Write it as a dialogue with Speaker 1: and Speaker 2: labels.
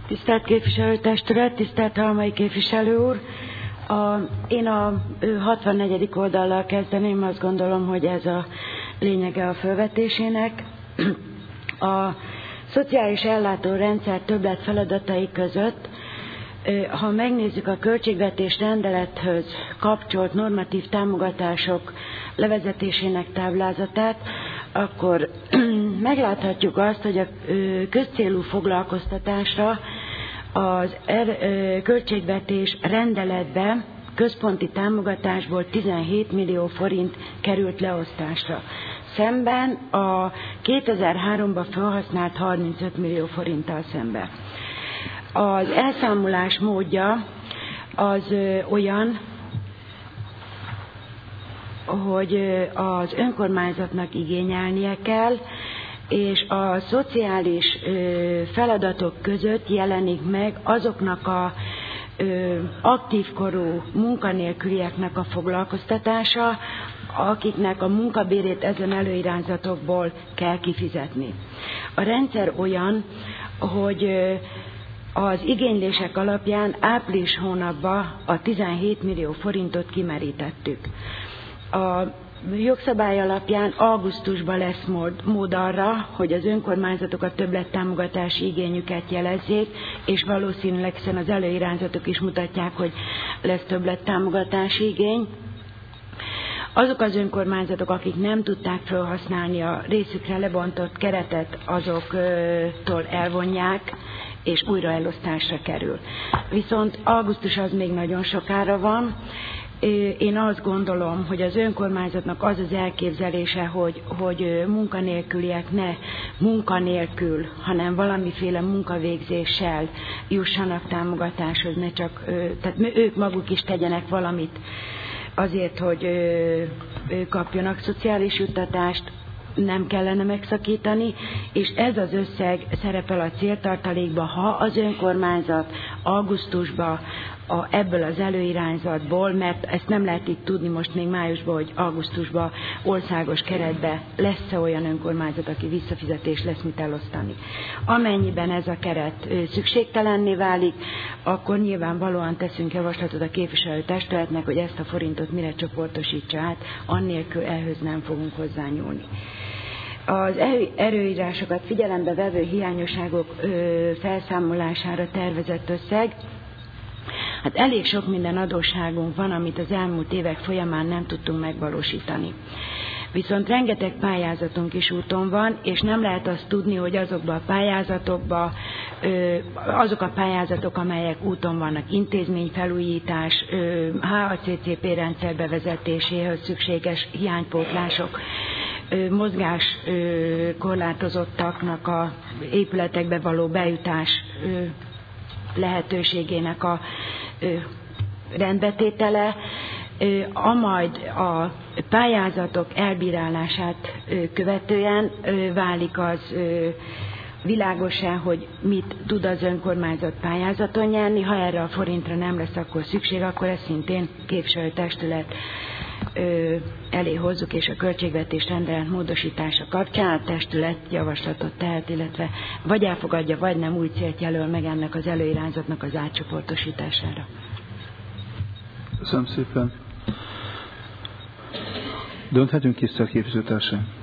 Speaker 1: Tisztelt képviselőtestület, tisztelt Halmai képviselő úr! Én a 64. oldallal kezdeném, azt gondolom, hogy ez a lényege a fölvetésének. A szociális ellátórendszer többlet feladatai között, ha megnézzük a költségvetés rendelethöz kapcsolt normatív támogatások levezetésének táblázatát, akkor megláthatjuk azt, hogy a közcélú foglalkoztatásra az költségvetés rendeletbe központi támogatásból 17 millió forint került leosztásra. Szemben a 2003-ban felhasznált 35 millió forinttal szemben. Az elszámolás módja az olyan, hogy az önkormányzatnak igényelnie kell, és a szociális feladatok között jelenik meg azoknak a aktívkorú munkanélkülieknek a foglalkoztatása, akiknek a munkabérét ezen előirányzatokból kell kifizetni. A rendszer olyan, hogy az igénylések alapján április hónapban a 17 millió forintot kimerítettük. A jogszabály alapján augusztusban lesz mód arra, hogy az önkormányzatok a többlettámogatási igényüket jelezzék, és valószínűleg hiszen az előirányzatok is mutatják, hogy lesz többlettámogatási igény. Azok az önkormányzatok, akik nem tudták felhasználni a részükre lebontott keretet, azoktól elvonják, és újra elosztásra kerül. Viszont augusztus az még nagyon sokára van. Én azt gondolom, hogy az önkormányzatnak az az elképzelése, hogy munkanélküliek ne munkanélkül, hanem valamiféle munkavégzéssel jussanak támogatáshoz, ne csak, tehát ők maguk is tegyenek valamit azért, hogy kapjanak szociális juttatást, nem kellene megszakítani, és ez az összeg szerepel a céltartalékban, ha az önkormányzat augusztusban ebből az előirányzatból, mert ezt nem lehet itt tudni most még májusban, hogy augusztusban országos keretben lesz-e olyan önkormányzat, aki visszafizetés lesz mit elosztani. Amennyiben ez a keret szükségtelenné válik, akkor nyilvánvalóan teszünk javaslatot a képviselőtestületnek, hogy ezt a forintot mire csoportosítsa át, annélkül ehhez nem fogunk hozzányúlni. Az erőírásokat figyelembe vevő hiányosságok felszámolására tervezett összeg, hát elég sok minden adósságunk van, amit az elmúlt évek folyamán nem tudtunk megvalósítani. Viszont rengeteg pályázatunk is úton van, és nem lehet azt tudni, hogy azokban a pályázatokban, azok a pályázatok, amelyek úton vannak, intézményfelújítás, HACCP rendszer bevezetéséhez szükséges hiánypótlások, mozgás korlátozottaknak a épületekbe való bejutás lehetőségének a rendbetétele, majd a pályázatok elbírálását követően válik az világossá, hogy mit tud az önkormányzat pályázaton nyerni. Ha erre a forintra nem lesz akkor szükség, akkor ezt szintén képviselőtestület elé hozzuk, és a költségvetés rendelet módosítása kapcsán a testület javaslatot tehet, illetve vagy elfogadja, vagy nem új célt jelöl meg ennek az előirányzatnak az átcsoportosítására.
Speaker 2: Köszönöm szépen. Dönthetünk, tisztelt képviselőtársaim?